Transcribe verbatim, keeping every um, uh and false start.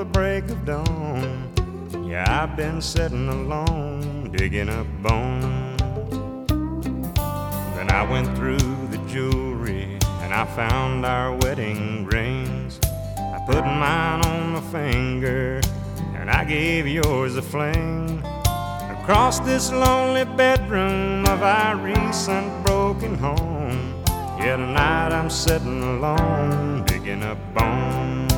the break of dawn. Yeah, I've been sitting alone, digging up bones. Then I went through the jewelry and I found our wedding rings. I put mine on my finger and I gave yours a fling. Across this lonely bedroom of our recent broken home, yeah, tonight I'm sitting alone, digging up bones.